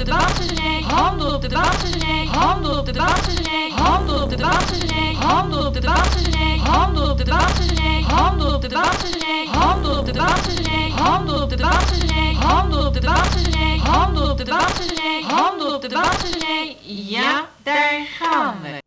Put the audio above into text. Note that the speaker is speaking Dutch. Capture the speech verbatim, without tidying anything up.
de Dwaasezee, handel op de Dwaasezee, handel op de Dwaasezee, handel op de Dwaasezee, handel op de Dwaasezee, handel op de Dwaasezee, handel op de Dwaasezee, handel op de Dwaasezee, handel op de Dwaasezee, handel op de Dwaasezee, handel op de Dwaasezee, handel op de Dwaasezee. Ja, daar gaan we.